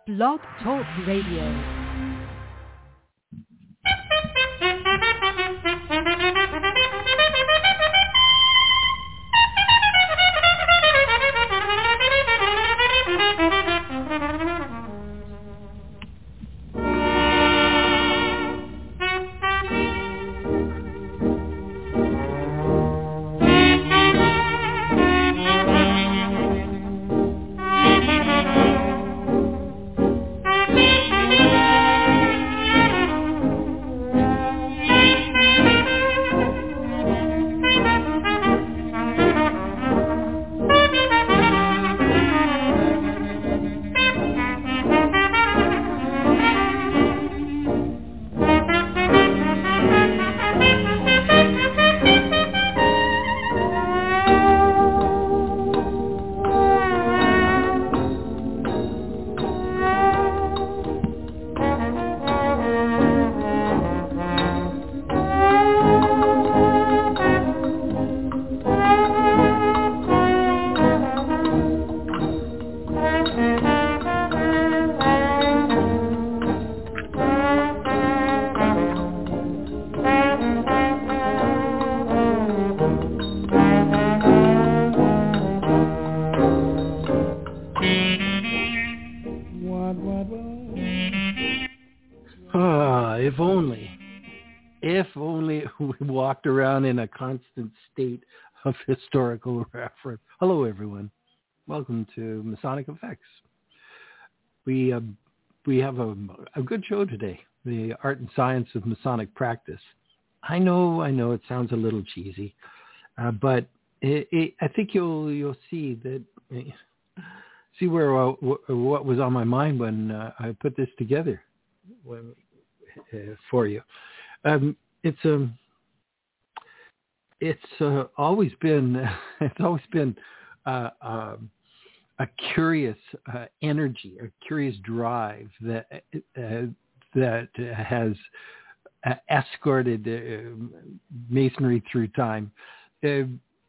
Blog Talk Radio. If only we walked around in a constant state of historical reference. Hello, everyone. Welcome to Masonic Effects. We have a good show today, the art and science of Masonic practice. I know it sounds a little cheesy, but I think you'll see that. See what was on my mind when I put this together for you. It's always been a curious energy, a curious drive that has escorted Masonry through time. I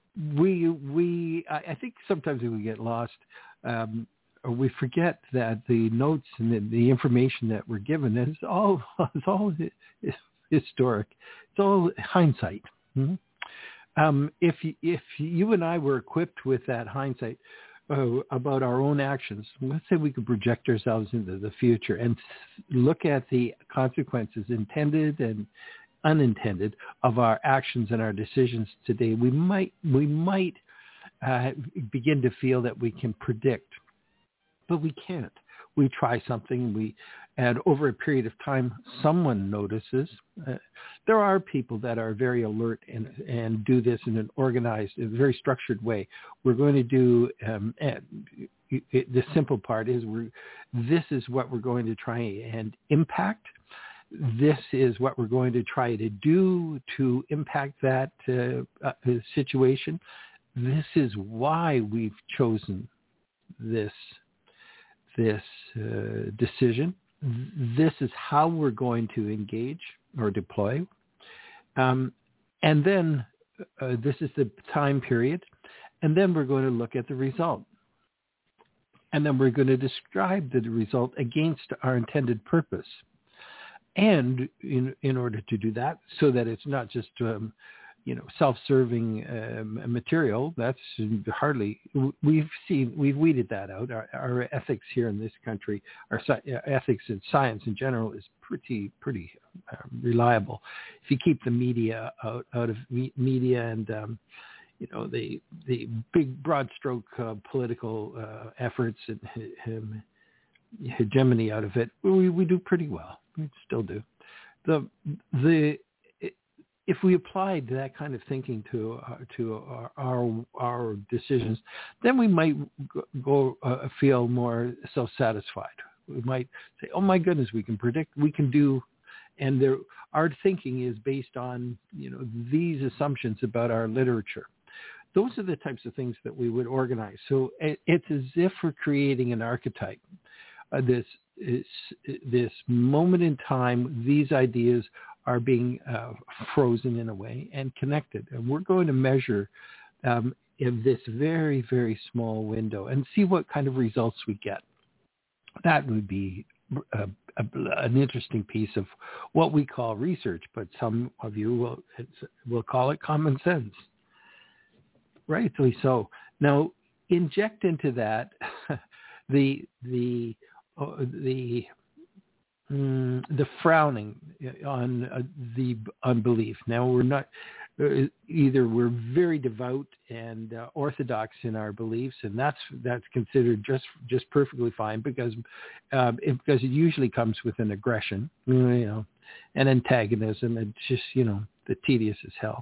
think sometimes we get lost. Or we forget that the notes and the information that we're given is all historic. It's all hindsight. Mm-hmm. If you and I were equipped with that hindsight about our own actions, let's say we could project ourselves into the future and look at the consequences, intended and unintended, of our actions and our decisions today, we might begin to feel that we can predict. But we can't. We try something, and over a period of time, someone notices. There are people that are very alert and do this in an organized, very structured way. We're going to do, the simple part is, this is what we're going to try and impact. This is what we're going to try to do to impact that situation. This is why we've chosen this decision. This is how we're going to engage or deploy. And then this is the time period. And then we're going to look at the result. And then we're going to describe the result against our intended purpose. And in order to do that, so that it's not just self-serving material, that's hardly, we've weeded that out. Our ethics here in this country, our ethics in science in general, is pretty reliable. If you keep the media out of media and the big broad stroke political efforts and hegemony out of it, we do pretty well. We still do. If we applied that kind of thinking to our decisions, then we might feel more self-satisfied. We might say, "Oh my goodness, we can predict, we can do," and our thinking is based on these assumptions about our literature. Those are the types of things that we would organize. So it's as if we're creating an archetype. This moment in time, these ideas are being frozen in a way and connected. And we're going to measure in this very, very small window and see what kind of results we get. That would be an interesting piece of what we call research, but some of you will call it common sense. Rightly so. Now, inject into that the frowning on the unbelief. Now, we're not either we're very devout and orthodox in our beliefs, and that's considered just perfectly fine because it usually comes with an aggression, an antagonism. It's just the tedious as hell.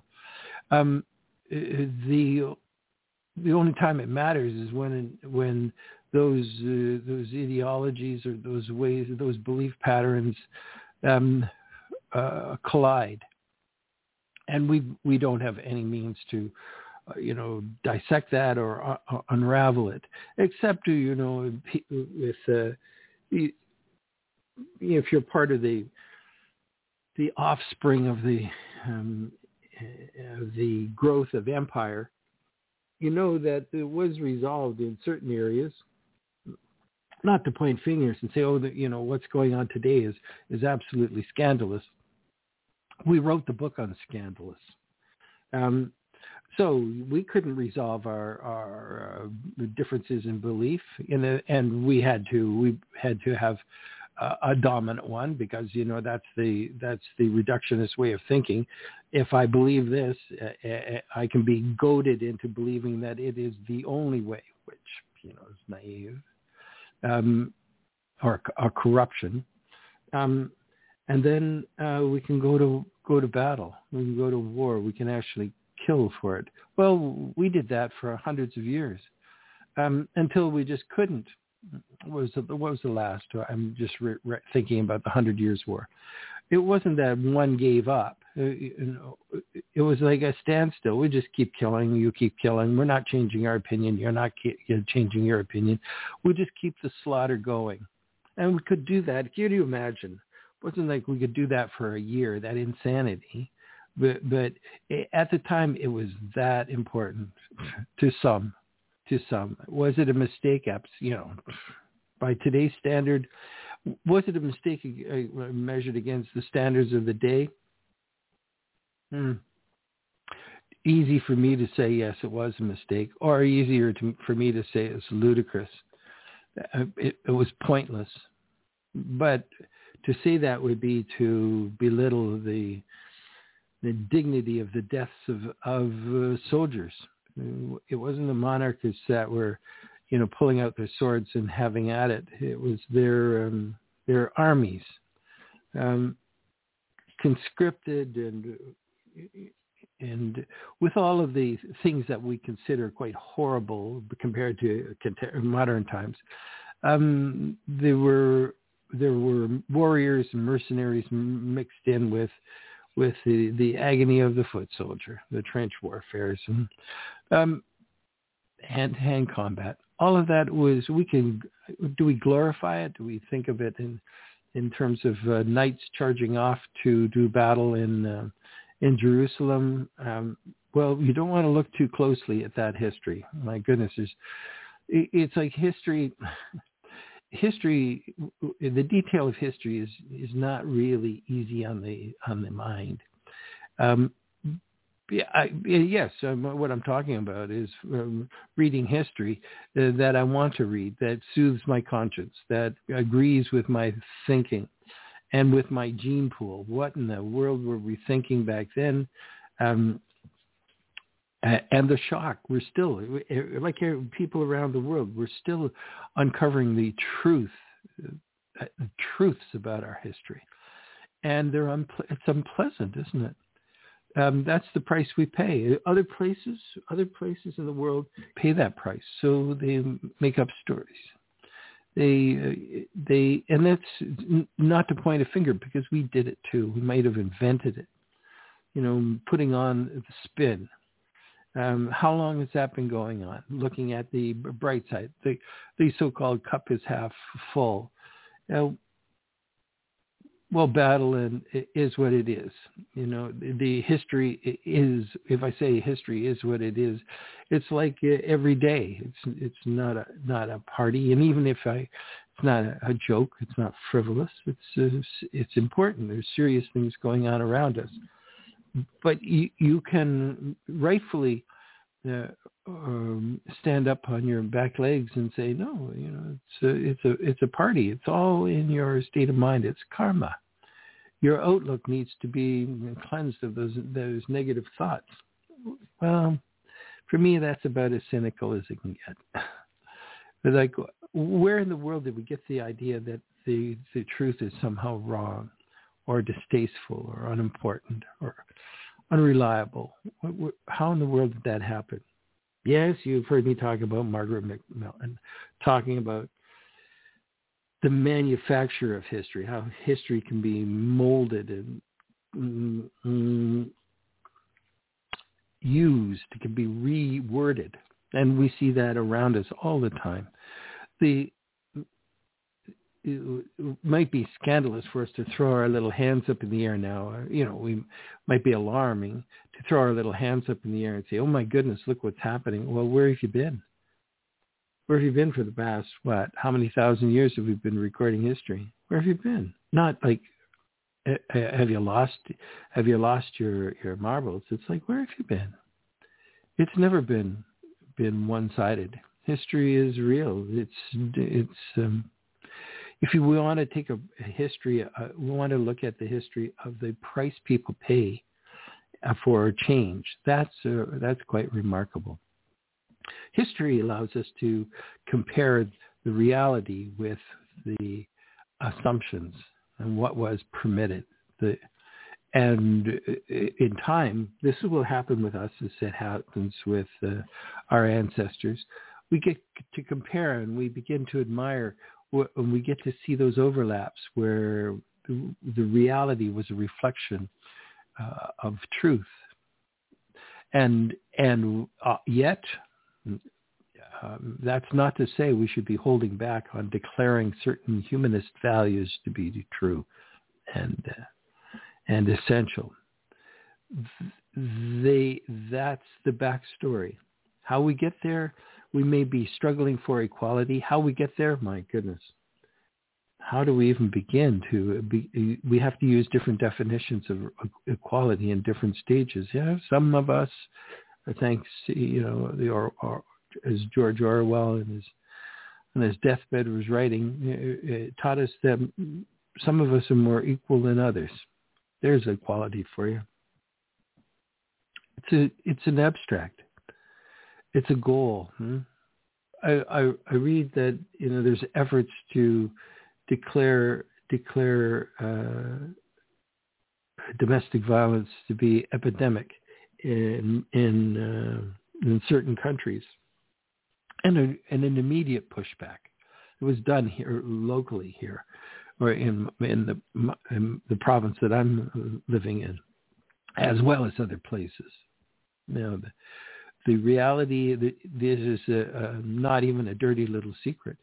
The only time it matters is when those ideologies or those ways, those belief patterns collide, and we don't have any means to dissect that or unravel it, except to with if you're part of the offspring of the growth of empire, that it was resolved in certain areas. Not to point fingers and say, what's going on today is absolutely scandalous. We wrote the book on scandalous. So we couldn't resolve our differences in belief, and we had to have a dominant one because that's the reductionist way of thinking. If I believe this, I can be goaded into believing that it is the only way, which is naive. Or corruption, and then we can go to battle. We can go to war. We can actually kill for it. Well, we did that for hundreds of years until we just couldn't. What was the last? I'm just thinking about the 100 Years' War. It wasn't that one gave up. It was like a standstill. We just keep killing. You keep killing. We're not changing our opinion. You're not changing your opinion. We just keep the slaughter going. And we could do that. Can you imagine? It wasn't like we could do that for a year, that insanity. But at the time, it was that important to some. Was it a mistake? By today's standard, was it a mistake measured against the standards of the day? Easy for me to say yes, it was a mistake, or easier for me to say it's ludicrous. It was pointless. But to say that would be to belittle the dignity of the deaths of soldiers. It wasn't the monarchists that were, pulling out their swords and having at it. It was their armies, conscripted and with all of the things that we consider quite horrible compared to modern times. There were warriors and mercenaries mixed in with the agony of the foot soldier, the trench warfares, and hand-to-hand combat. All of that was, do we glorify it? Do we think of it in terms of knights charging off to do battle in Jerusalem? Well, you don't want to look too closely at that history. My goodness, it's like history, the detail of history is not really easy on the mind. What I'm talking about is reading history that I want to read, that soothes my conscience, that agrees with my thinking and with my gene pool. What in the world were we thinking back then? And the shock, we're still, like people around the world, we're still uncovering the truths about our history. And it's unpleasant, isn't it? That's the price we pay. Other places in the world pay that price, so they make up stories. And that's not to point a finger, because we did it too. We might have invented it, putting on the spin. How long has that been going on? Looking at the bright side, the so-called cup is half full. Well, battle is what it is. The history is, if I say history is what it is, it's like every day. It's not a party. And even if It's not a joke. It's not frivolous. It's important. There's serious things going on around us. But you can rightfully stand up on your back legs and say, no, it's a party. It's all in your state of mind. It's karma. Your outlook needs to be cleansed of those negative thoughts. Well, for me, that's about as cynical as it can get. But like, where in the world did we get the idea that the truth is somehow wrong or distasteful or unimportant or unreliable? How in the world did that happen? Yes, you've heard me talk about Margaret Macmillan, talking about the manufacture of history, how history can be molded and used, it can be reworded. And we see that around us all the time. It might be scandalous for us to throw our little hands up in the air now. We might be alarming to throw our little hands up in the air and say, oh my goodness, look what's happening. Well, where have you been? Where have you been for the past, how many thousand years have we been recording history? Where have you been? Not like, have you lost your marbles? It's like, where have you been? It's never been one-sided. History is real. It's if we want to take a history, we want to look at the history of the price people pay for change. That's quite remarkable. History allows us to compare the reality with the assumptions and what was permitted. And in time, this will happen with us as it happens with our ancestors. We get to compare and we begin to admire, and we get to see those overlaps where the reality was a reflection of truth. And yet, that's not to say we should be holding back on declaring certain humanist values to be true and essential. That's the backstory. How we get there, we may be struggling for equality. How we get there, my goodness. How do we even begin we have to use different definitions of equality in different stages. Yeah, some of us, thanks, as George Orwell in his deathbed was writing, it taught us that some of us are more equal than others. There's equality for you. It's an abstract. It's a goal. I read that there's efforts to declare domestic violence to be epidemic in certain countries, and an immediate pushback. It was done here locally here, or in the province that I'm living in, as well as other places. The reality, this is not even a dirty little secret.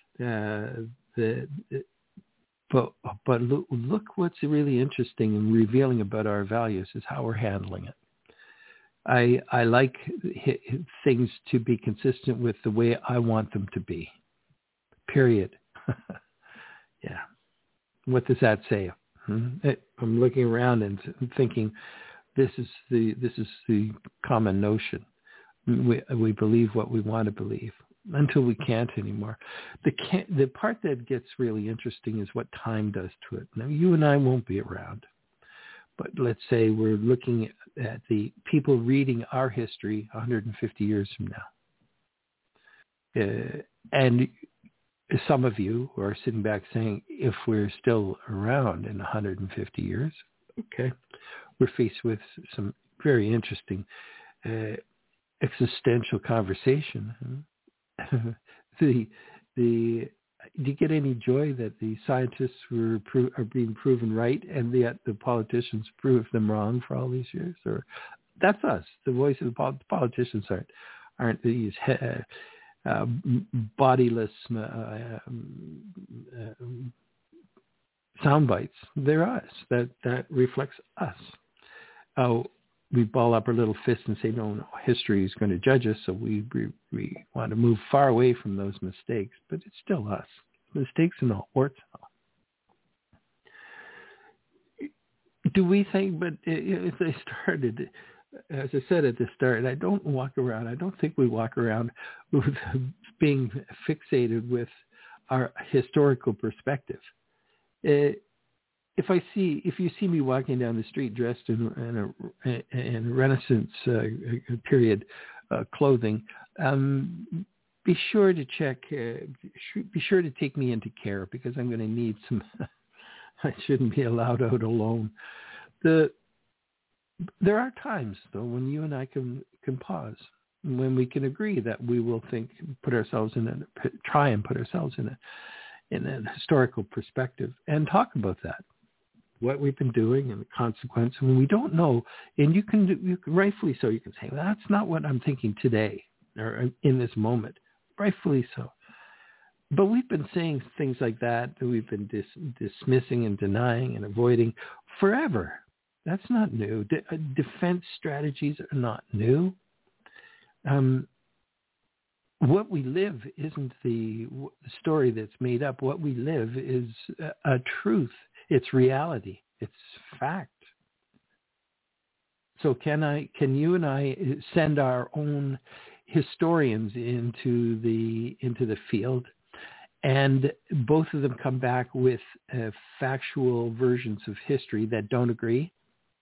But look what's really interesting and revealing about our values is how we're handling it. I like things to be consistent with the way I want them to be. Period. Yeah. What does that say? I'm looking around and thinking, this is the common notion. We believe what we want to believe until we can't anymore. The part that gets really interesting is what time does to it. Now, you and I won't be around, but let's say we're looking at the people reading our history 150 years from now. And some of you are sitting back saying, if we're still around in 150 years, okay, we're faced with some very interesting existential conversation. Do you get any joy that the scientists are being proven right, and yet the politicians prove them wrong for all these years? Or that's us. The voice of the politicians aren't these bodiless sound bites. They're us. That reflects us. We ball up our little fist and say, no, history is going to judge us, so we want to move far away from those mistakes, but it's still us. mistakes and all, warts and all. Do we think, but as I started, as I said at the start, I don't think we walk around with being fixated with our historical perspective. If you see me walking down the street dressed in a Renaissance period clothing, be sure to check. Be sure to take me into care, because I'm going to need some. I shouldn't be allowed out alone. There are times though when you and I can pause, when we can agree that we will try and put ourselves in a historical perspective and talk about that, what we've been doing and the consequence. When we don't know, and you can rightfully so, you can say, well, that's not what I'm thinking today or in this moment. Rightfully so. But we've been saying things like that we've been dismissing and denying and avoiding forever. That's not new. Defense strategies are not new. What we live isn't the story that's made up. What we live is a truth. It's reality. It's fact. So can you and I send our own historians into the field, and both of them come back with factual versions of history that don't agree?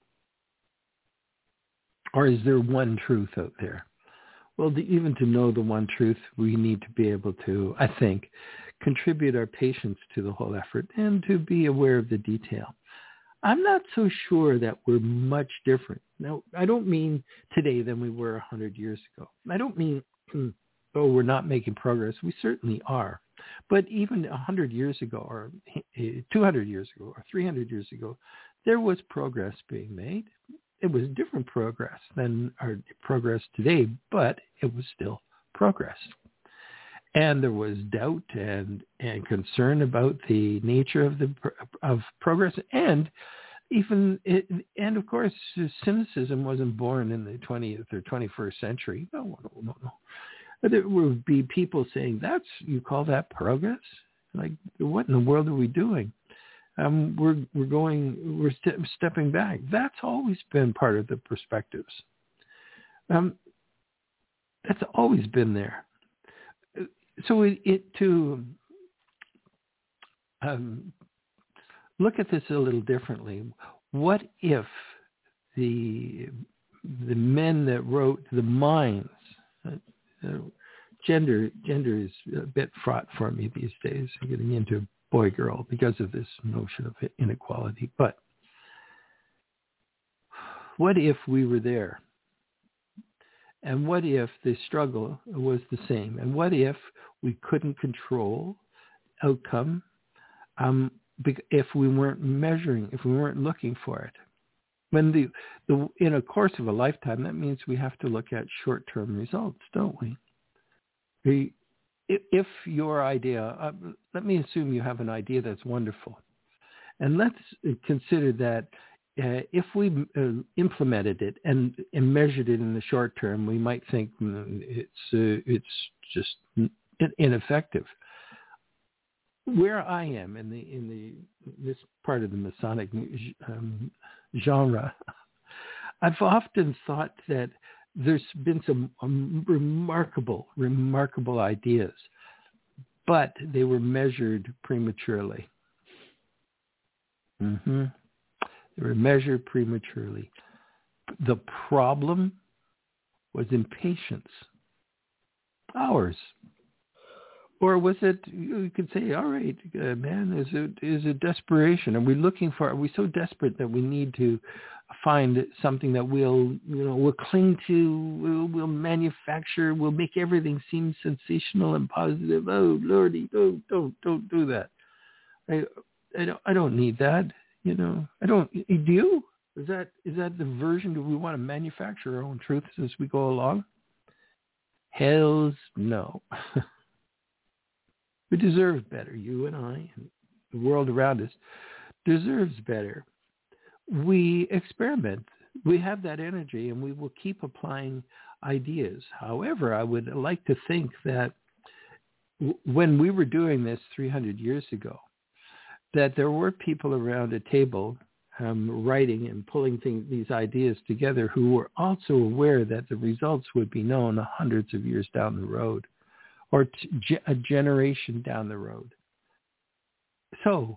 Or is there one truth out there? Well, even to know the one truth, we need to be able to, I think, contribute our patience to the whole effort and to be aware of the detail. I'm not so sure that we're much different. Now, I don't mean today than we were 100 years ago. I don't mean, we're not making progress. We certainly are. But even 100 years ago or 200 years ago or 300 years ago, there was progress being made. It was different progress than our progress today, but it was still progress. And there was doubt and concern about the nature of progress, and of course, cynicism wasn't born in the 20th or 21st century. No. There would be people saying, you call that progress? Like, what in the world are we doing? We're stepping back. That's always been part of the perspectives. That's always been there. So to look at this a little differently, what if the men that wrote the minds, gender is a bit fraught for me these days, I'm getting into boy-girl because of this notion of inequality. But what if we were there? And what if the struggle was the same? And what if we couldn't control outcome if we weren't measuring, if we weren't looking for it? When in a course of a lifetime, that means we have to look at short-term results, don't we? If your idea, let me assume you have an idea that's wonderful. And let's consider that if we implemented it and measured it in the short term, we might think it's just ineffective. Where I am in this part of the Masonic genre, I've often thought that there's been some remarkable ideas, but they were measured prematurely. They were measured prematurely. The problem was impatience. Ours. Or was it, you could say, all right, man, is it desperation? Are we so desperate that we need to find something that we'll cling to, we'll manufacture, we'll make everything seem sensational and positive? Oh, Lordy, don't do that. I don't need that. I don't. Do you? Is that the version? Do we want to manufacture our own truths as we go along? Hells no. We deserve better. You and I and the world around us deserves better. We experiment. We have that energy, and we will keep applying ideas. However, I would like to think that when we were doing this 300 years ago, that there were people around a table writing and pulling these ideas together who were also aware that the results would be known hundreds of years down the road or a generation down the road. So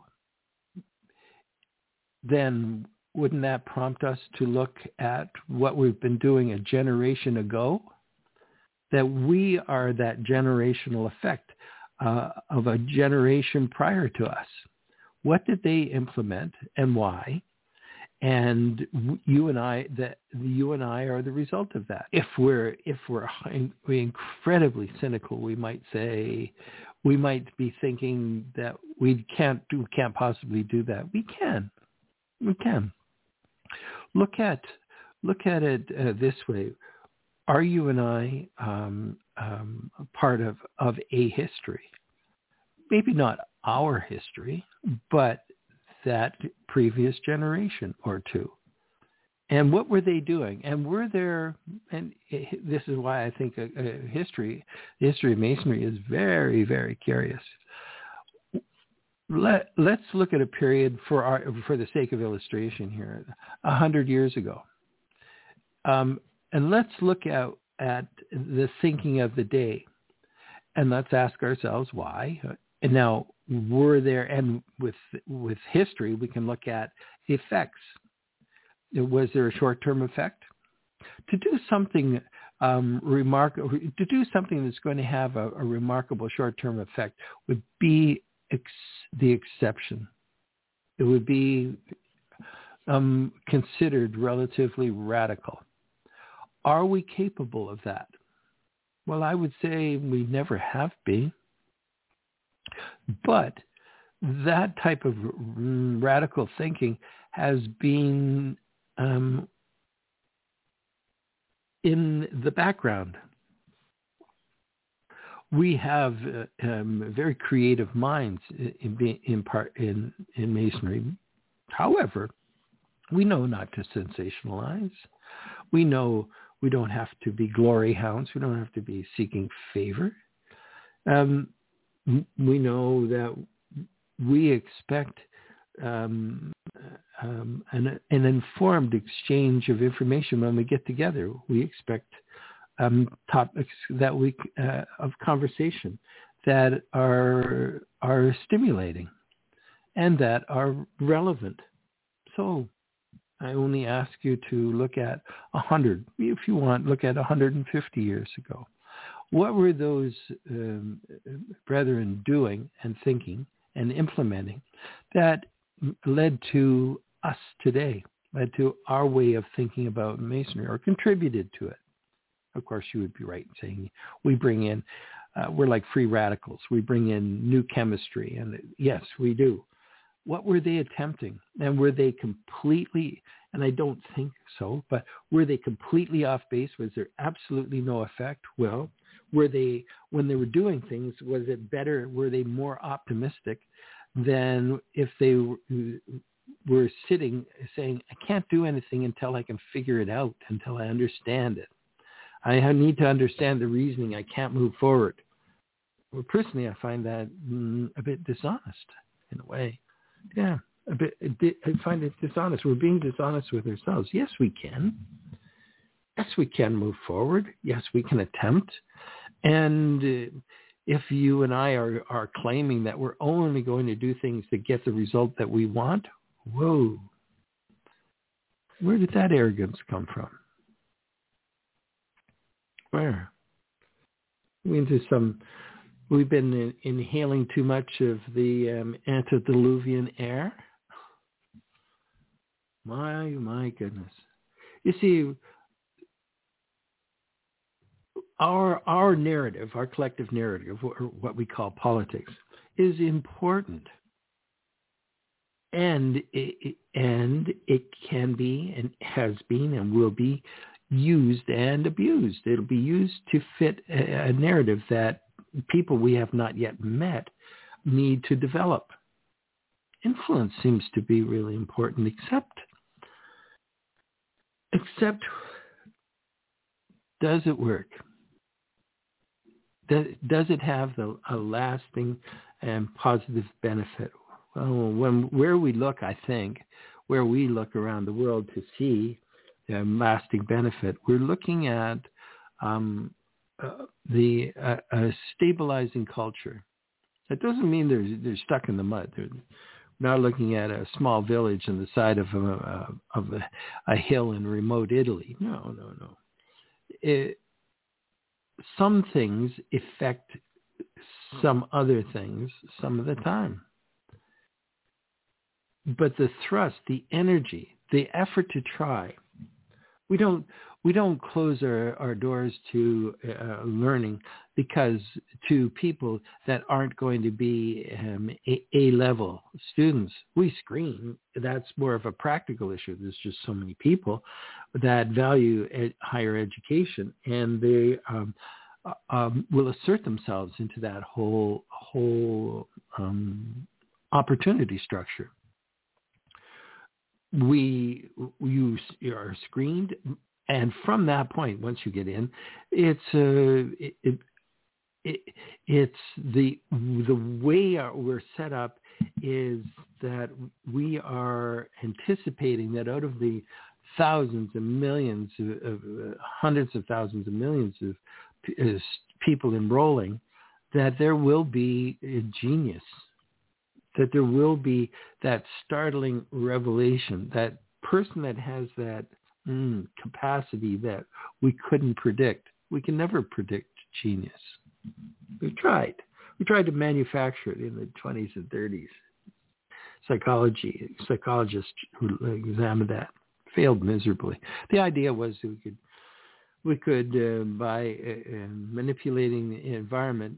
then wouldn't that prompt us to look at what we've been doing a generation ago? That we are that generational effect of a generation prior to us. What did they implement and why? And you and I are the result of that. If we're incredibly cynical, we might be thinking that we can't possibly do that. We can. Look at it this way. Are you and I part of a history? Maybe not our history, but that previous generation or two. And what were they doing? And were there, and this is why I think the history of Masonry is very, very curious. Let's look at a period for the sake of illustration here, 100 years ago. And let's look at the thinking of the day. And let's ask ourselves why. And now, were there, and with history, we can look at effects. Was there a short-term effect? To do something remarkable, to do something that's going to have a remarkable short-term effect would be the exception. It would be considered relatively radical. Are we capable of that? Well, I would say we never have been. But that type of radical thinking has been in the background. We have very creative minds in Masonry. However, we know not to sensationalize. We know we don't have to be glory hounds. We don't have to be seeking favor. We know that we expect an informed exchange of information when we get together. We expect topics that of conversation that are stimulating and that are relevant. So I only ask you to look at 100, if you want, look at 150 years ago. What were those brethren doing and thinking and implementing that led to us today, led to our way of thinking about Masonry or contributed to it? Of course, you would be right in saying we bring in, we're like free radicals. We bring in new chemistry. And yes, we do. What were they attempting? And were they completely, and I don't think so, but were they completely off base? Was there absolutely no effect? Well, were they, when they were doing things, was it better? Were they more optimistic than if they were sitting saying, I can't do anything until I can figure it out, until I understand it. I need to understand the reasoning. I can't move forward. Well, personally, I find that a bit dishonest in a way. Yeah, a bit. I find it dishonest. We're being dishonest with ourselves. Yes, we can. Yes, we can move forward. Yes, we can attempt. And if you and I are claiming that we're only going to do things to get the result that we want, whoa, where did that arrogance come from? Where? We've been inhaling too much of the antediluvian air. My goodness. You see, our narrative, our collective narrative, or what we call politics, is important. And it can be and has been and will be used and abused. It'll be used to fit a narrative that people we have not yet met need to develop. Influence seems to be really important, except does it work? Does it have a lasting and positive benefit? Well, where we look around the world to see lasting benefit, we're looking at the stabilizing culture. That doesn't mean they're stuck in the mud. They're not looking at a small village on the side of a hill in remote Italy. No. Some things affect some other things some of the time. But the thrust, the energy, the effort to try, we don't close our doors to learning because to people that aren't going to be A-level students. We screen. That's more of a practical issue. There's just so many people that value higher education, and they will assert themselves into that whole opportunity structure. You are screened, and from that point, once you get in, it's the way we're set up is that we are anticipating that out of the thousands and millions of hundreds of thousands of millions of people enrolling, that there will be a genius, that there will be that startling revelation, that person that has that capacity that we couldn't predict. We can never predict genius. We've tried. We tried to manufacture it in the 20s and 30s. Psychologists who examined that failed miserably. The idea was that we could by manipulating the environment,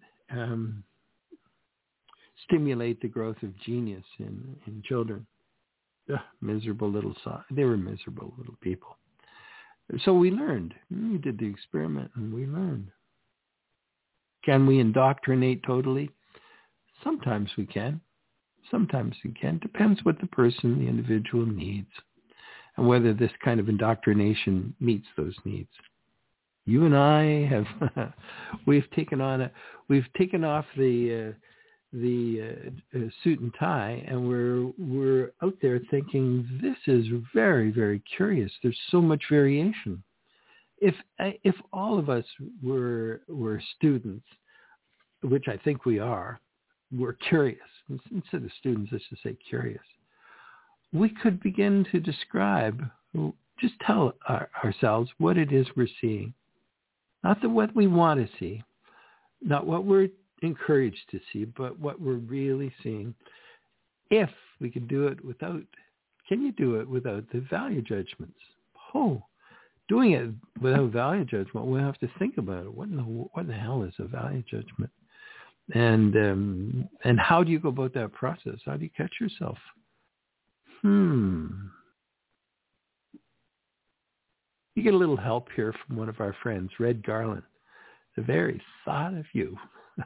stimulate the growth of genius in children. Miserable little they were miserable little people. So we learned. We did the experiment and we learned. Can we indoctrinate totally? Sometimes we can. Sometimes we can. Depends what the person, the individual needs, and whether this kind of indoctrination meets those needs. You and I have we've taken off the suit and tie, and we're out there thinking this is very, very curious. There's so much variation. If all of us were students, which I think we are, we're curious. Instead of students, let's just say curious. We could begin to describe, just tell ourselves what it is we're seeing. Not what we want to see, not what we're encouraged to see, but what we're really seeing. If we can do it can you do it without the value judgments? Doing it without value judgment, we'll have to think about it. What in the hell is a value judgment? And how do you go about that process? How do you catch yourself? You get a little help here from one of our friends, Red Garland. The very thought of you.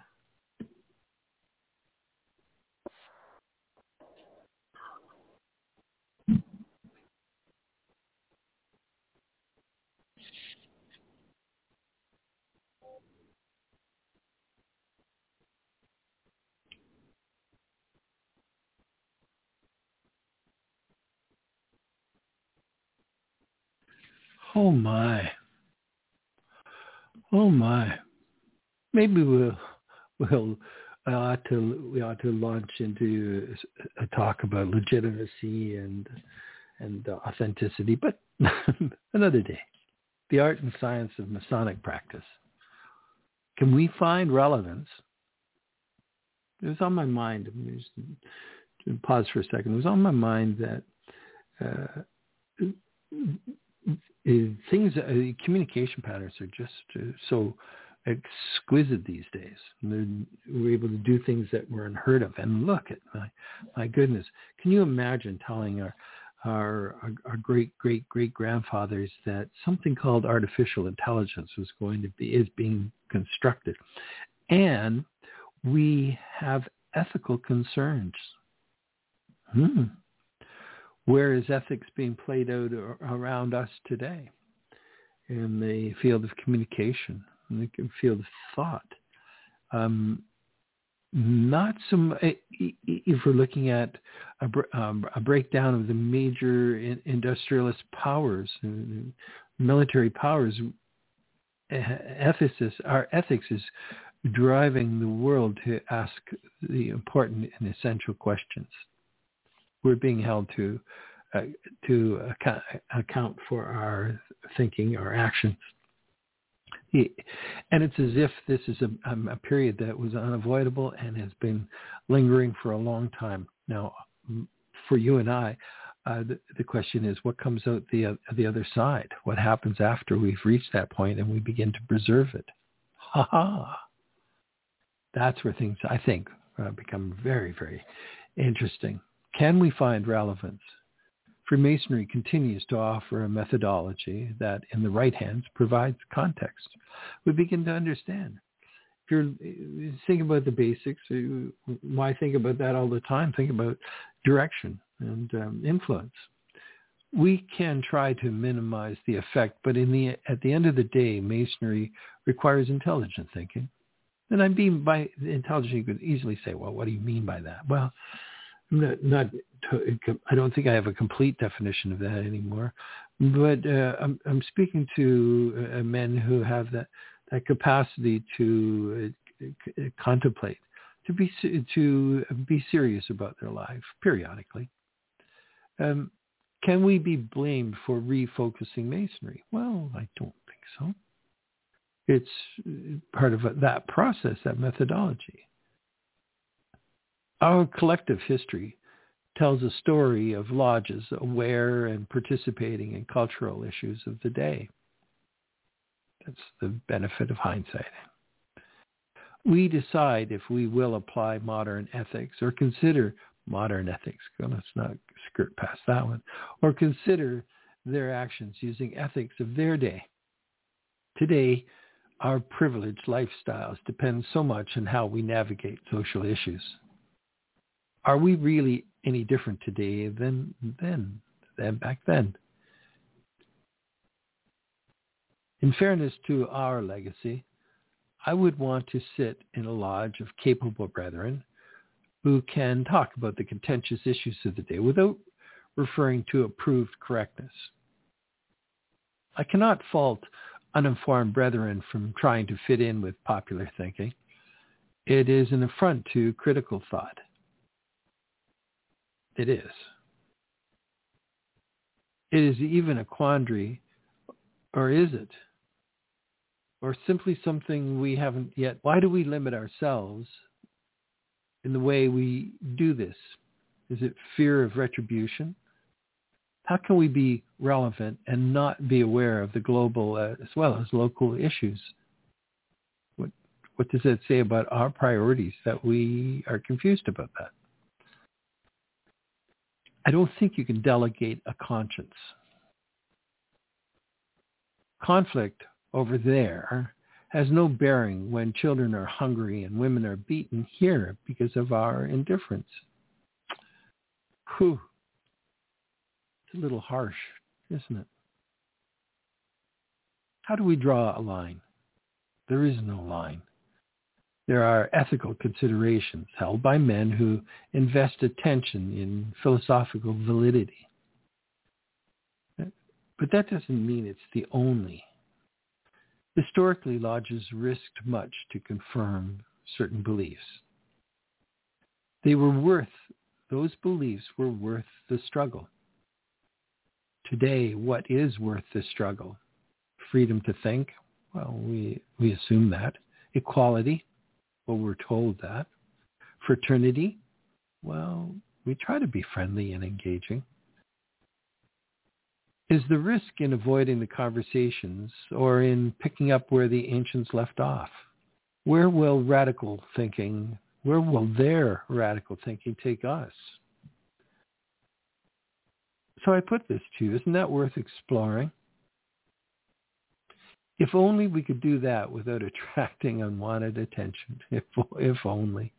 Oh my. Maybe we ought to launch into a talk about legitimacy and authenticity, but another day. The art and science of Masonic practice. Can we find relevance? It was on my mind. Just pause for a second. It was on my mind that communication patterns are just so exquisite these days. We're able to do things that were unheard of. And look at my goodness. Can you imagine telling our great grandfathers that something called artificial intelligence is being constructed, and we have ethical concerns? Where is ethics being played out around us today in the field of communication, in the field of thought? Not some. If we're looking at a breakdown of the major industrialist powers, military powers, our ethics is driving the world to ask the important and essential questions. We're being held to account for our thinking, our actions. And it's as if this is a period that was unavoidable and has been lingering for a long time. Now, for you and I, the question is, what comes out the other side? What happens after we've reached that point and we begin to preserve it? That's where things, I think, become very, very interesting. Can we find relevance? Freemasonry continues to offer a methodology that, in the right hands, provides context. We begin to understand. If you're thinking about the basics, why think about that all the time? Think about direction and influence. We can try to minimize the effect, but at the end of the day, Masonry requires intelligent thinking. And I mean by intelligent, you could easily say, well, what do you mean by that? Well, I don't think I have a complete definition of that anymore, but I'm speaking to men who have that capacity to contemplate, to be serious about their life periodically. Can we be blamed for refocusing Masonry? Well, I don't think so. It's part of that process, that methodology. Our collective history tells a story of lodges aware and participating in cultural issues of the day. That's the benefit of hindsight. We decide if we will apply modern ethics or consider modern ethics. Let's not skirt past that one. Or consider their actions using ethics of their day. Today, our privileged lifestyles depend so much on how we navigate social issues. Are we really any different today than back then? In fairness to our legacy, I would want to sit in a lodge of capable brethren who can talk about the contentious issues of the day without referring to approved correctness. I cannot fault uninformed brethren from trying to fit in with popular thinking. It is an affront to critical thought. It is. It is even a quandary, or is it? Or simply something we haven't yet. Why do we limit ourselves in the way we do this? Is it fear of retribution? How can we be relevant and not be aware of the global as well as local issues? What does that say about our priorities that we are confused about that? I don't think you can delegate a conscience. Conflict over there has no bearing when children are hungry and women are beaten here because of our indifference. Whew. It's a little harsh, isn't it? How do we draw a line? There is no line. There are ethical considerations held by men who invest attention in philosophical validity. But that doesn't mean it's the only. Historically, lodges risked much to confirm certain beliefs. Those beliefs were worth the struggle. Today, what is worth the struggle? Freedom to think? Well, we assume that. Equality? Well, we're told that. Fraternity? Well, we try to be friendly and engaging. Is the risk in avoiding the conversations or in picking up where the ancients left off? Where will their radical thinking take us? So I put this to you. Isn't that worth exploring? If only we could do that without attracting unwanted attention. If only.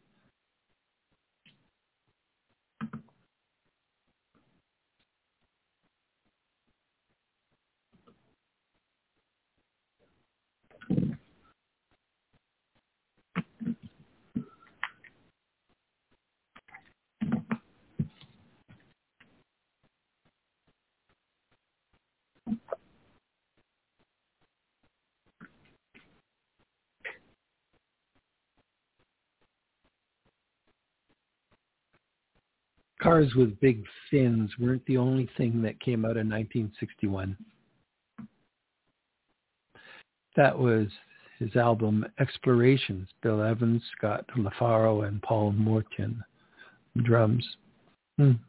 Cars with big fins weren't the only thing that came out in 1961. That was his album Explorations. Bill Evans, Scott LaFaro, and Paul Morton, drums. An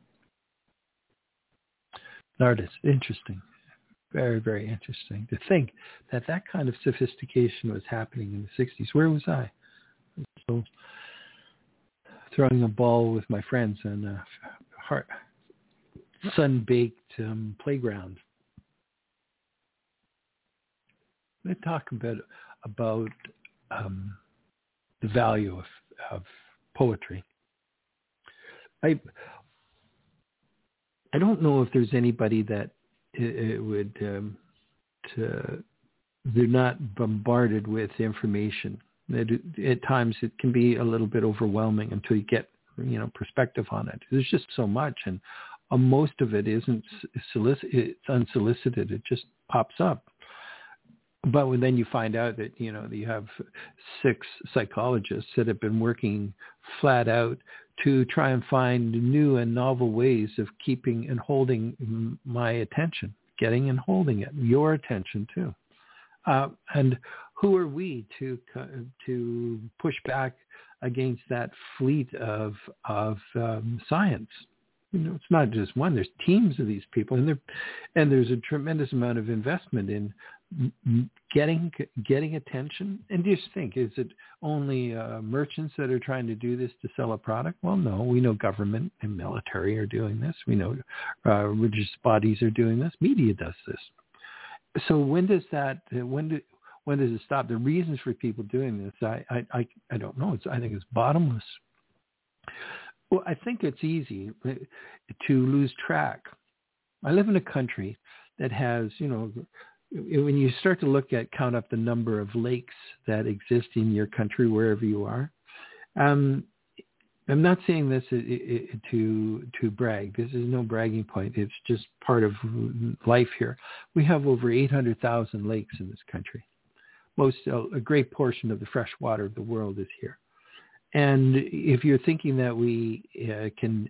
artist. Interesting. Very, very interesting to think that that kind of sophistication was happening in the 60s. Where was I? So throwing a ball with my friends on a sun-baked playground. Let's talk a bit about the value of poetry. I don't know if there's anybody that it would they're not bombarded with information. At times it can be a little bit overwhelming until you get perspective on it. There's just so much, and most of it isn't it's unsolicited. It just pops up. But then you find out that you have 6 psychologists that have been working flat out to try and find new and novel ways of keeping and holding my attention, getting and holding it, your attention too. And who are we to push back against that fleet of science? It's not just one. There's teams of these people, and there's a tremendous amount of investment in getting attention. And just think, is it only merchants that are trying to do this to sell a product? Well, no. We know government and military are doing this. We know religious bodies are doing this. Media does this. So when does it stop? The reasons for people doing this, I don't know. I think it's bottomless. Well, I think it's easy to lose track. I live in a country that has, when you start to count up the number of lakes that exist in your country, wherever you are. I'm not saying this to brag. This is no bragging point. It's just part of life here. We have over 800,000 lakes in this country. A great portion of the fresh water of the world is here. And if you're thinking that we can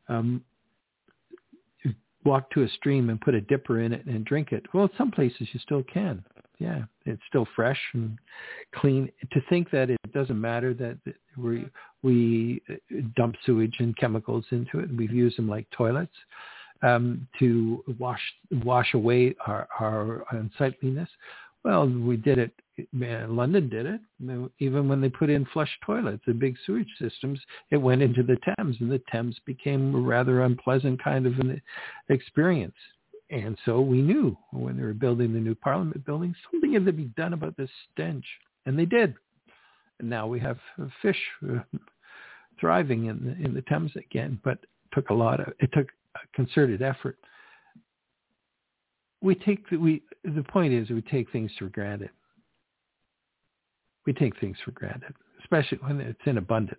walk to a stream and put a dipper in it and drink it, well, some places you still can. Yeah, it's still fresh and clean. To think that it doesn't matter that we dump sewage and chemicals into it, and we've used them like toilets to wash away our unsightliness. Well, we did it. London did it. Even when they put in flush toilets, the big sewage systems, it went into the Thames, and the Thames became a rather unpleasant kind of an experience. And so we knew when they were building the new Parliament building, something had to be done about this stench, and they did. And now we have fish thriving in the Thames again, but it took a concerted effort. The point is we take things for granted. We take things for granted, especially when it's in abundance.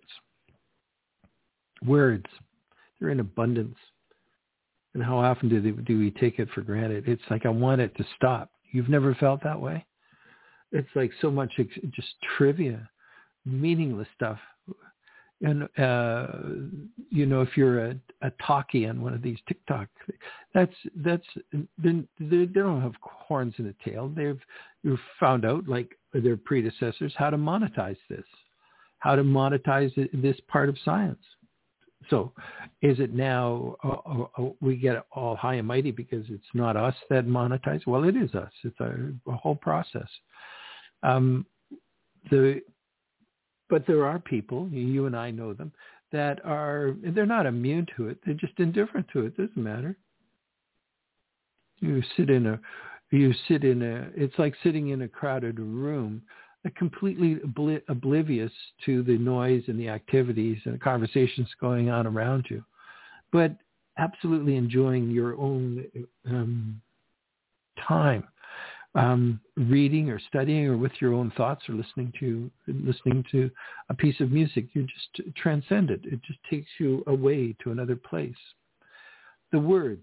Words, they're in abundance. And how often do we take it for granted? It's like, I want it to stop. You've never felt that way? It's like so much just trivia, meaningless stuff. And, if you're a talkie on one of these TikTok, they don't have horns in a tail. You've found out, like their predecessors, how to monetize this, how to monetize this part of science. So is it now we get all high and mighty because it's not us that monetize? Well, it is us. It's a whole process. But there are people, you and I know them, they're not immune to it. They're just indifferent to it. It doesn't matter. It's like sitting in a crowded room, completely oblivious to the noise and the activities and the conversations going on around you, but absolutely enjoying your own time. Reading or studying or with your own thoughts or listening to a piece of music. You just transcend it. It just takes you away to another place. The words.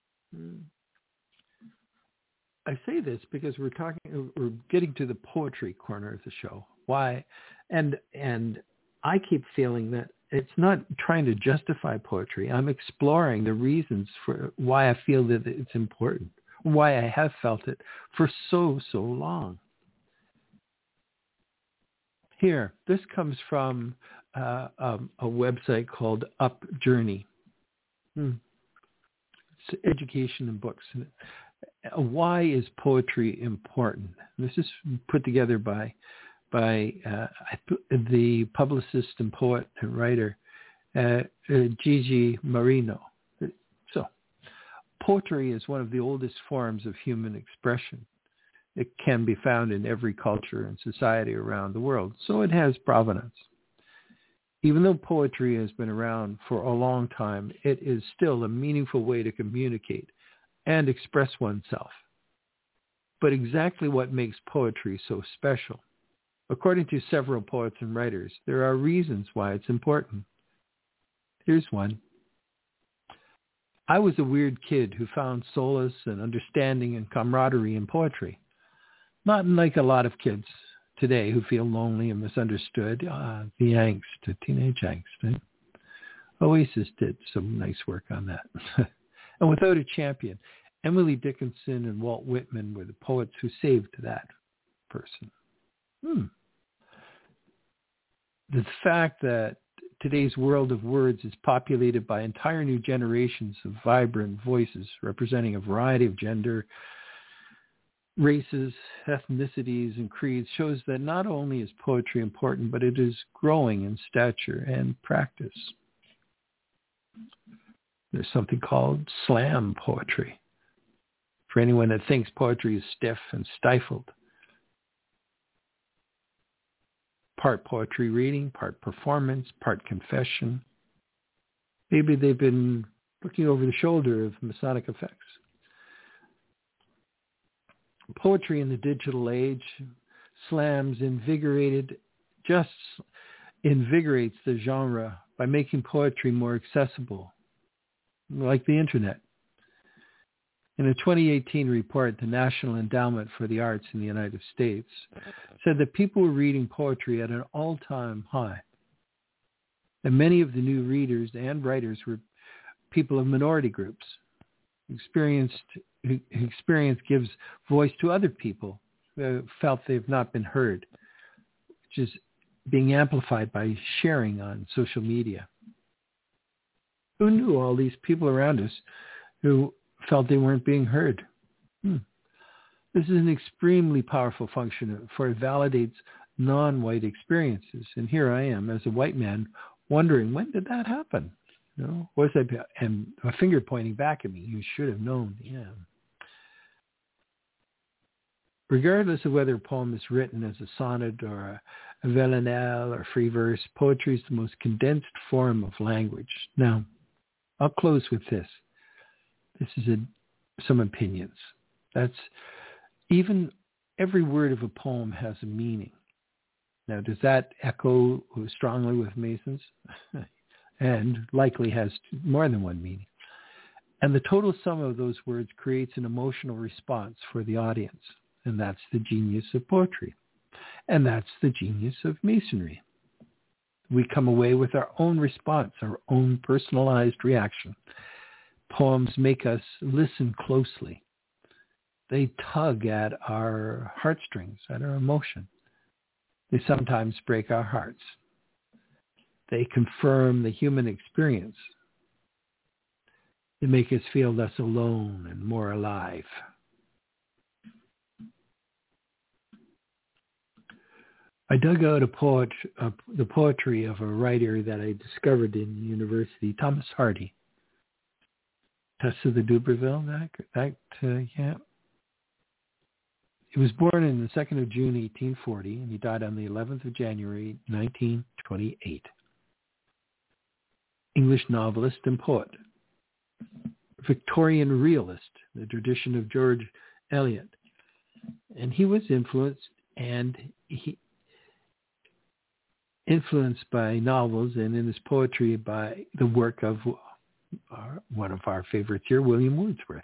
I say this because we're getting to the poetry corner of the show. Why? And I keep feeling that it's not trying to justify poetry. I'm exploring the reasons for why I feel that it's important, why I have felt it for so long. Here, this comes from a website called Up Journey. It's education and books. Why is poetry important? This is put together by the publicist and poet and writer Gigi Marino. So, poetry is one of the oldest forms of human expression. It can be found in every culture and society around the world, so it has provenance. Even though poetry has been around for a long time, it is still a meaningful way to communicate and express oneself. But exactly what makes poetry so special? According to several poets and writers, there are reasons why it's important. Here's one. I was a weird kid who found solace and understanding and camaraderie in poetry. Not like a lot of kids today who feel lonely and misunderstood. The angst, the teenage angst. Right? Oasis did some nice work on that. And without a champion, Emily Dickinson and Walt Whitman were the poets who saved that person. The fact that today's world of words is populated by entire new generations of vibrant voices representing a variety of gender, races, ethnicities, and creeds shows that not only is poetry important, but it is growing in stature and practice. There's something called slam poetry. For anyone that thinks poetry is stiff and stifled. Part poetry reading, part performance, part confession. Maybe they've been looking over the shoulder of Masonic effects. Poetry in the digital age, slams invigorates the genre by making poetry more accessible, like the internet. In a 2018 report, the National Endowment for the Arts in the United States said that people were reading poetry at an all-time high. And many of the new readers and writers were people of minority groups. Experience gives voice to other people who felt they've not been heard, which is being amplified by sharing on social media. Who knew all these people around us who felt they weren't being heard? This is an extremely powerful function, for it validates non-white experiences. And here I am as a white man wondering, when did that happen? You know, was that? And a finger pointing back at me. You should have known. Yeah. Regardless of whether a poem is written as a sonnet or a villanelle or free verse, poetry is the most condensed form of language. Now, I'll close with this. This is some opinions. That's even every word of a poem has a meaning. Now, does that echo strongly with Mason's? And likely has more than one meaning. And the total sum of those words creates an emotional response for the audience. And that's the genius of poetry. And that's the genius of Masonry. We come away with our own response, our own personalized reaction. Poems make us listen closely. They tug at our heartstrings, at our emotion. They sometimes break our hearts. They confirm the human experience. They make us feel less alone and more alive. I dug out the poetry of a writer that I discovered in university, Thomas Hardy. Tessa de Duberville, yeah. He was born on the 2nd of June, 1840, and he died on the 11th of January, 1928. English novelist and poet. Victorian realist, the tradition of George Eliot. And he was influenced by novels and in his poetry by the work of one of our favorites here, William Wordsworth.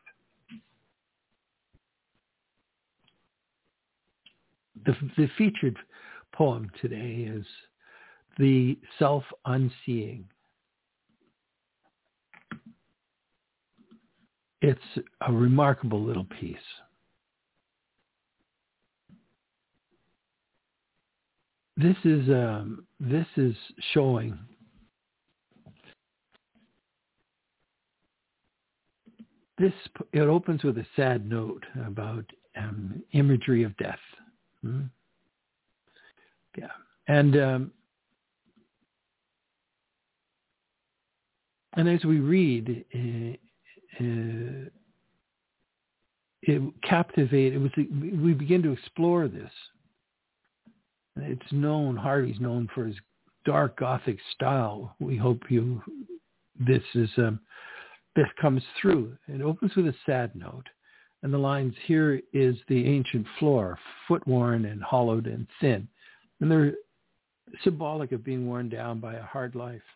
The featured poem today is the self-unseeing. It's a remarkable little piece. This is showing this. It opens with a sad note about imagery of death. Yeah, and as we read, it captivated. We begin to explore this. It's known. Hardy's known for his dark Gothic style. We hope this comes through. It opens with a sad note, and the lines, "Here is the ancient floor, foot-worn and hollowed and thin," and they're symbolic of being worn down by a hard life.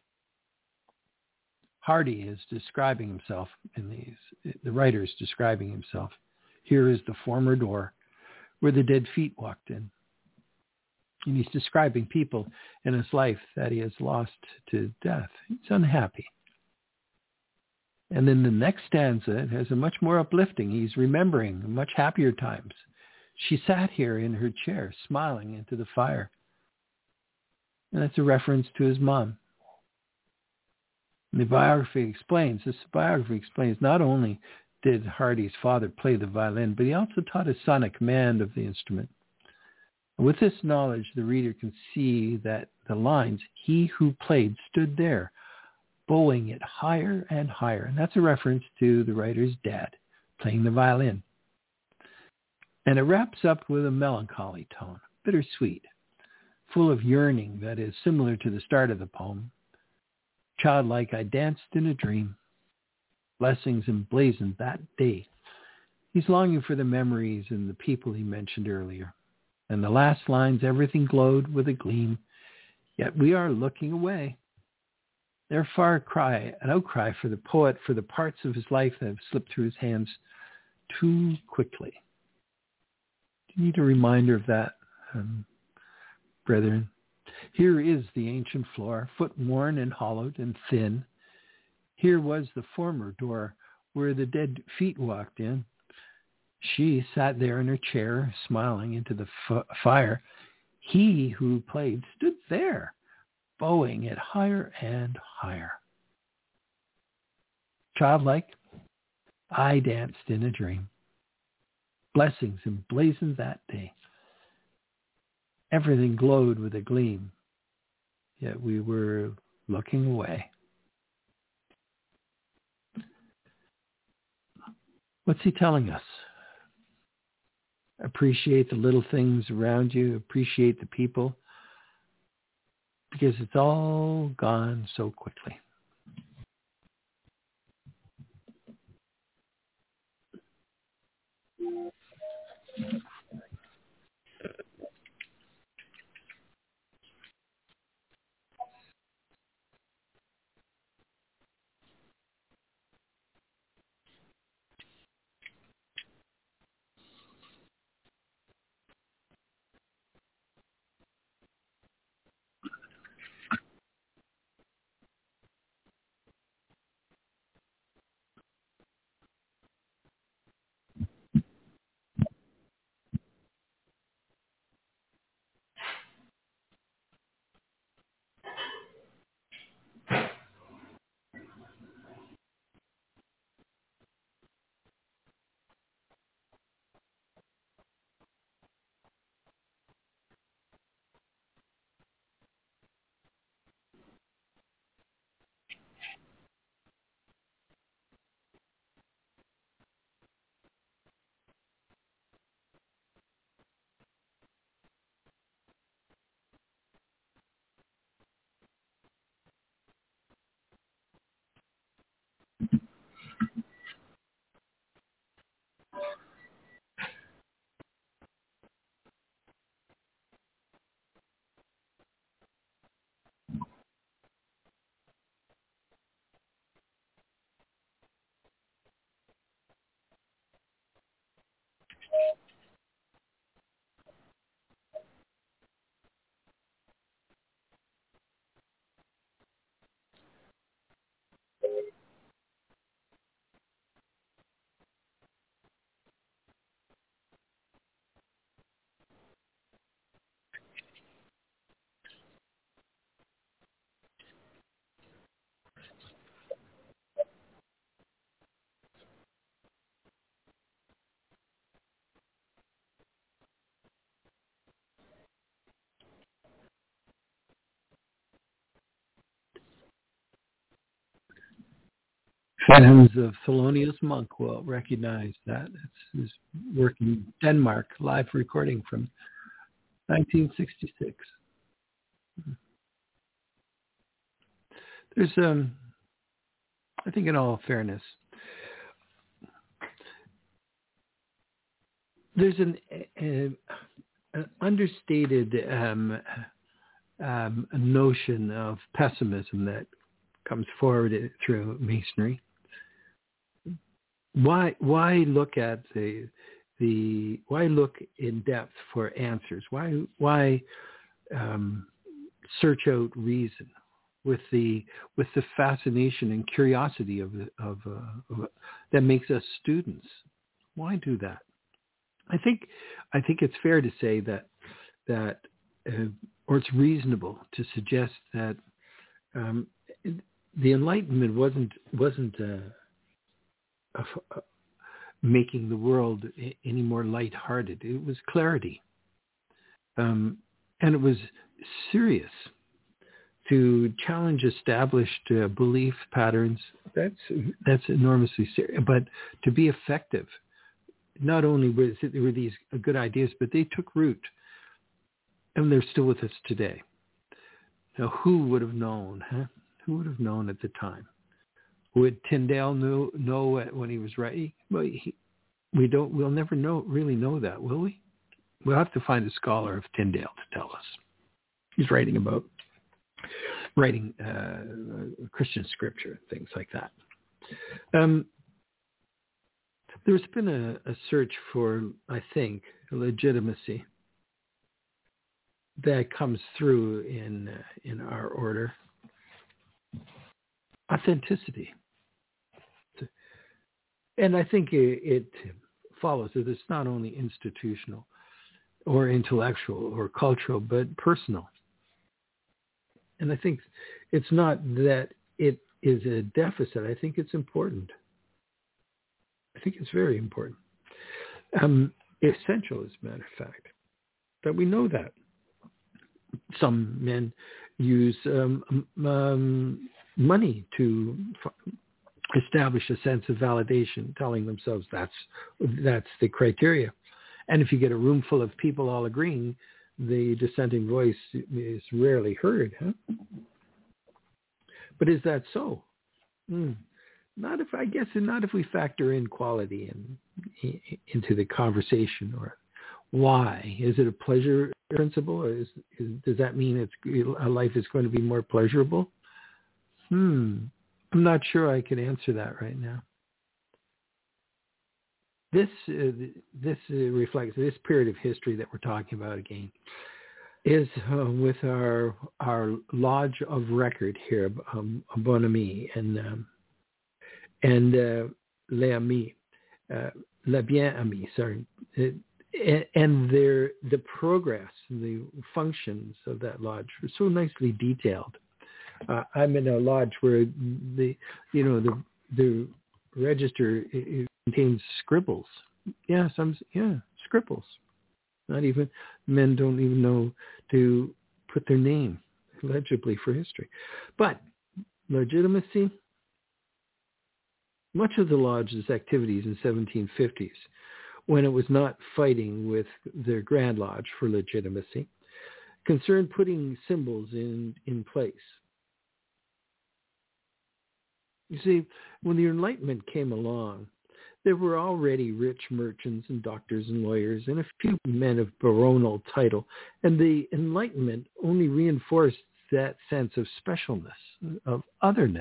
Hardy is describing himself in these. The writer is describing himself. Here is the former door where the dead feet walked in. And he's describing people in his life that he has lost to death. He's unhappy. And then the next stanza has a much more uplifting. He's remembering much happier times. She sat here in her chair, smiling into the fire. And that's a reference to his mom. And this biography explains not only did Hardy's father play the violin, but he also taught his son a command of the instrument. With this knowledge, the reader can see that the lines, "He who played stood there, bowing it higher and higher." And that's a reference to the writer's dad playing the violin. And it wraps up with a melancholy tone, bittersweet, full of yearning that is similar to the start of the poem. Childlike, I danced in a dream. Blessings emblazoned that day. He's longing for the memories and the people he mentioned earlier. And the last lines, everything glowed with a gleam, yet we are looking away. They're far cry, an outcry for the poet, for the parts of his life that have slipped through his hands too quickly. Do you need a reminder of that, brethren? Here is the ancient floor, foot-worn and hollowed and thin. Here was the former door where the dead feet walked in. She sat there in her chair, smiling into the fire. He who played stood there, bowing it higher and higher. Childlike, I danced in a dream. Blessings emblazoned that day. Everything glowed with a gleam, yet we were looking away. What's he telling us? Appreciate the little things around you. Appreciate the people, because it's all gone so quickly. Fans of Thelonious Monk will recognize that. It's his work in Denmark, live recording from 1966. There's, I think in all fairness, there's an understated notion of pessimism that comes forward through Masonry. Why look at why look in depth for answers? Why search out reason with the fascination and curiosity of that makes us students? Why do that? I think it's fair to say that or it's reasonable to suggest that the Enlightenment wasn't making the world any more lighthearted. It was clarity, and it was serious to challenge established belief patterns. That's enormously serious. But to be effective, not only were these good ideas, but they took root, and they're still with us today. Now, who would have known? Who would have known at the time? Would Tyndale know when he was writing? Well, we'll never really know that, will we? We'll have to find a scholar of Tyndale to tell us. He's writing Christian scripture, things like that. There's been a search for, I think, legitimacy that comes through in our order. Authenticity. And I think it follows that it's not only institutional or intellectual or cultural, but personal. And I think it's not that it is a deficit. I think it's important. I think it's very important. Essential, as a matter of fact, that we know that. Some men use money to establish a sense of validation, telling themselves that's the criteria. And if you get a room full of people all agreeing, the dissenting voice is rarely heard. But is that so? Not if we factor in quality into the conversation. Or why? Is it a pleasure principle? Or does that mean a life is going to be more pleasurable? I'm not sure I can answer that right now. This reflects this period of history that we're talking about again. Is with our lodge of record here, Bon Ami and Les Amis, Les Bien Amis, sorry, and the progress and the functions of that lodge are so nicely detailed. I'm in a lodge where the register contains scribbles. Scribbles. Not even men don't even know to put their name legibly for history. But legitimacy, much of the lodge's activities in 1750s, when it was not fighting with the Grand Lodge for legitimacy, concerned putting symbols in place. You see, when the Enlightenment came along, there were already rich merchants and doctors and lawyers and a few men of baronial title, and the Enlightenment only reinforced that sense of specialness, of otherness.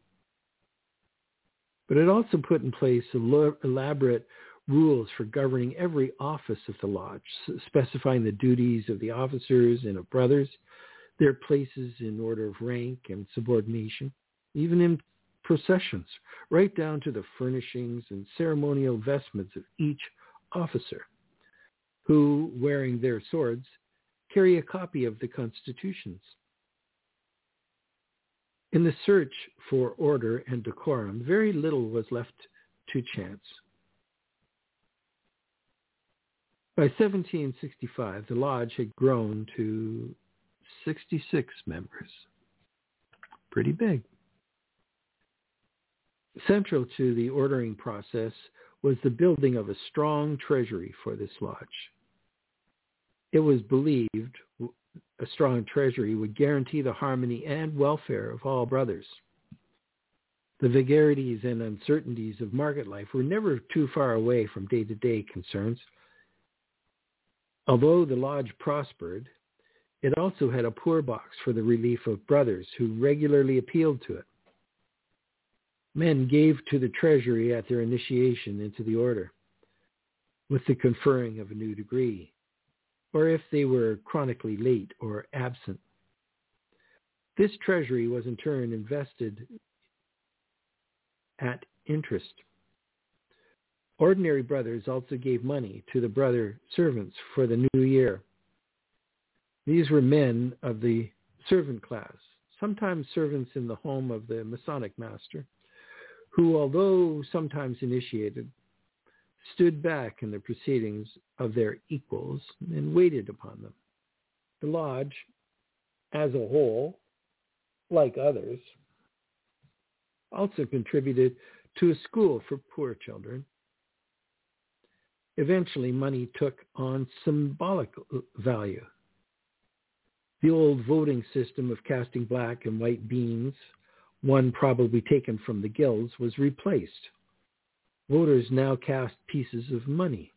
But it also put in place elaborate rules for governing every office of the lodge, specifying the duties of the officers and of brothers, their places in order of rank and subordination, even in processions, right down to the furnishings and ceremonial vestments of each officer, who, wearing their swords, carry a copy of the constitutions. In the search for order and decorum, very little was left to chance. By 1765, the lodge had grown to 66 members. Pretty big. Central to the ordering process was the building of a strong treasury for this lodge. It was believed a strong treasury would guarantee the harmony and welfare of all brothers. The vagaries and uncertainties of market life were never too far away from day-to-day concerns. Although the lodge prospered, it also had a poor box for the relief of brothers who regularly appealed to it. Men gave to the treasury at their initiation into the order, with the conferring of a new degree, or if they were chronically late or absent. This treasury was in turn invested at interest. Ordinary brothers also gave money to the brother servants for the new year. These were men of the servant class, sometimes servants in the home of the Masonic master, who, although sometimes initiated, stood back in the proceedings of their equals and waited upon them. The lodge, as a whole, like others, also contributed to a school for poor children. Eventually, money took on symbolic value. The old voting system of casting black and white beans, one probably taken from the guilds, was replaced. Voters now cast pieces of money.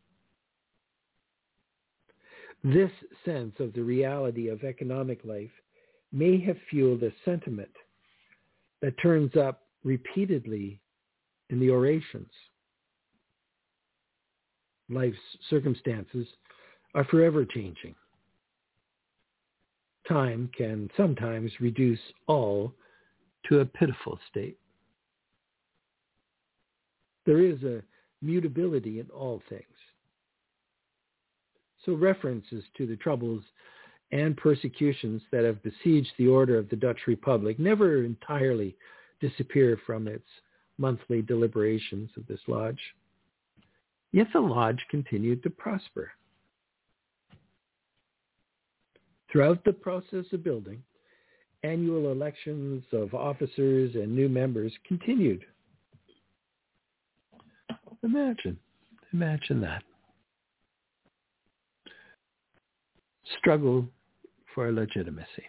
This sense of the reality of economic life may have fueled a sentiment that turns up repeatedly in the orations. Life's circumstances are forever changing. Time can sometimes reduce all to a pitiful state. There is a mutability in all things. So references to the troubles and persecutions that have besieged the order of the Dutch Republic never entirely disappear from its monthly deliberations of this lodge. Yet the lodge continued to prosper. Throughout the process of building, annual elections of officers and new members continued. Imagine that. Struggle for legitimacy.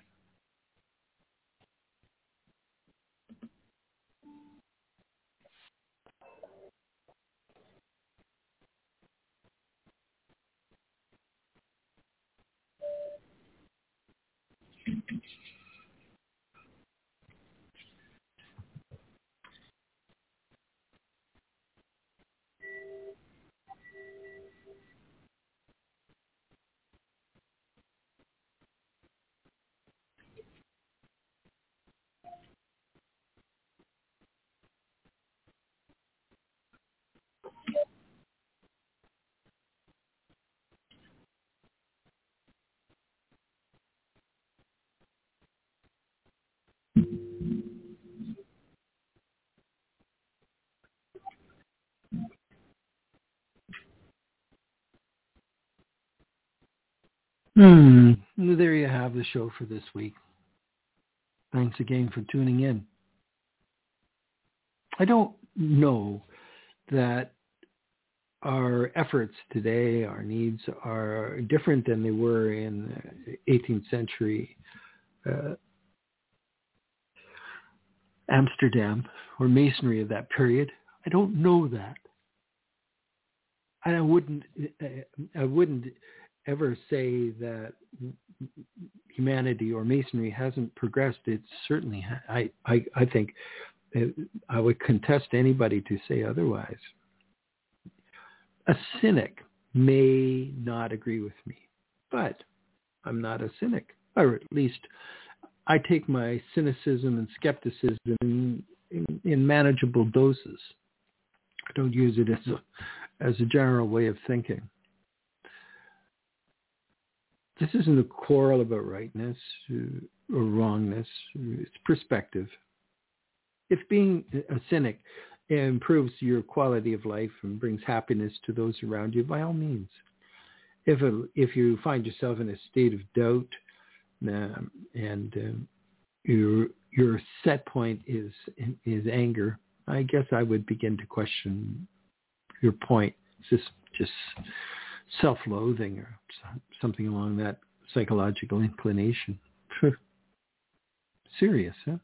There you have the show for this week. Thanks again for tuning in. I don't know that our efforts today, our needs are different than they were in 18th century Amsterdam or Masonry of that period. I don't know that. And I wouldn't ever say that humanity or Masonry hasn't progressed. It certainly, I think I would contest anybody to say otherwise. A cynic may not agree with me, but I'm not a cynic, or at least I take my cynicism and skepticism in manageable doses. I don't use it as a general way of thinking. This isn't a quarrel about rightness or wrongness. It's perspective. If being a cynic improves your quality of life and brings happiness to those around you, by all means. If you find yourself in a state of doubt and your set point is anger, I guess I would begin to question your point. Is this just self-loathing or something along that psychological inclination? Serious, huh?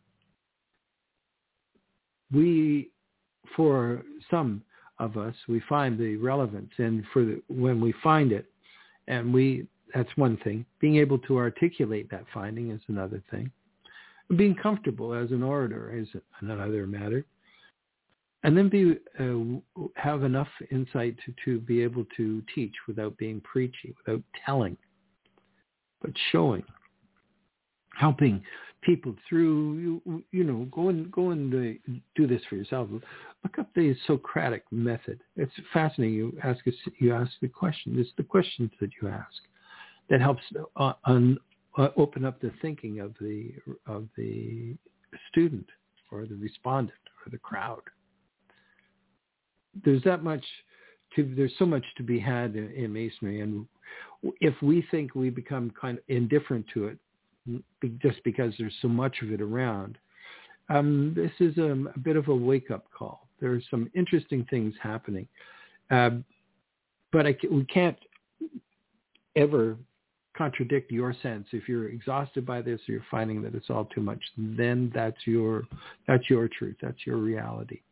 For some of us, we find the relevance, and when we find it, and that's one thing. Being able to articulate that finding is another thing. Being comfortable as an orator is another matter. And then have enough insight to be able to teach without being preachy, without telling, but showing, helping people through. Go and do this for yourself. Look up the Socratic method. It's fascinating. You ask the question. It's the questions that you ask that helps open up the thinking of the student or the respondent or the crowd. There's so much to be had in Masonry, and if we think we become kind of indifferent to it just because there's so much of it around, this is a bit of a wake-up call. There are some interesting things happening, but we can't ever contradict your sense. If you're exhausted by this, or you're finding that it's all too much, then that's your truth. That's your reality.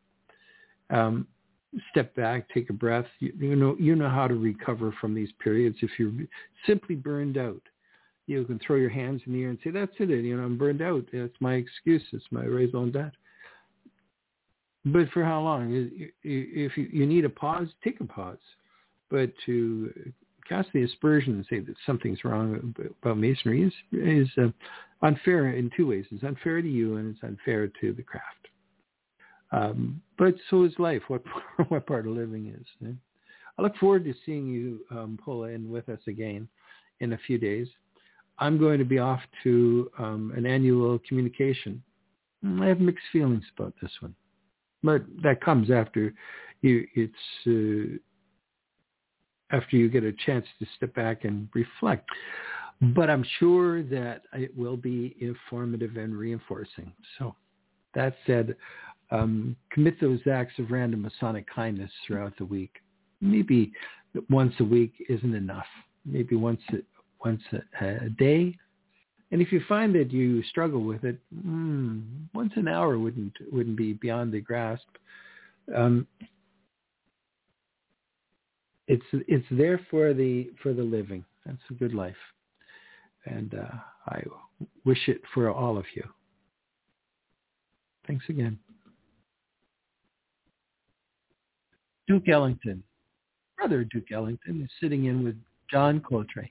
Step back, take a breath. You know how to recover from these periods. If you're simply burned out, you can throw your hands in the air and say, "That's it. I'm burned out. It's my excuse. It's my raison d'être." But for how long? If you need a pause, take a pause. But to cast the aspersion and say that something's wrong about Masonry is unfair in two ways. It's unfair to you, and it's unfair to the craft. But so is life. What part of living is. Eh? I look forward to seeing you pull in with us again in a few days. I'm going to be off to an annual communication. I have mixed feelings about this one, but that comes after after you get a chance to step back and reflect. But I'm sure that it will be informative and reinforcing. So that said, commit those acts of random Masonic kindness throughout the week. Maybe once a week isn't enough. Maybe once a day. And if you find that you struggle with it, once an hour wouldn't be beyond the grasp. It's there for the living. That's a good life, and I wish it for all of you. Thanks again. Duke Ellington, Brother Duke Ellington, is sitting in with John Coltrane.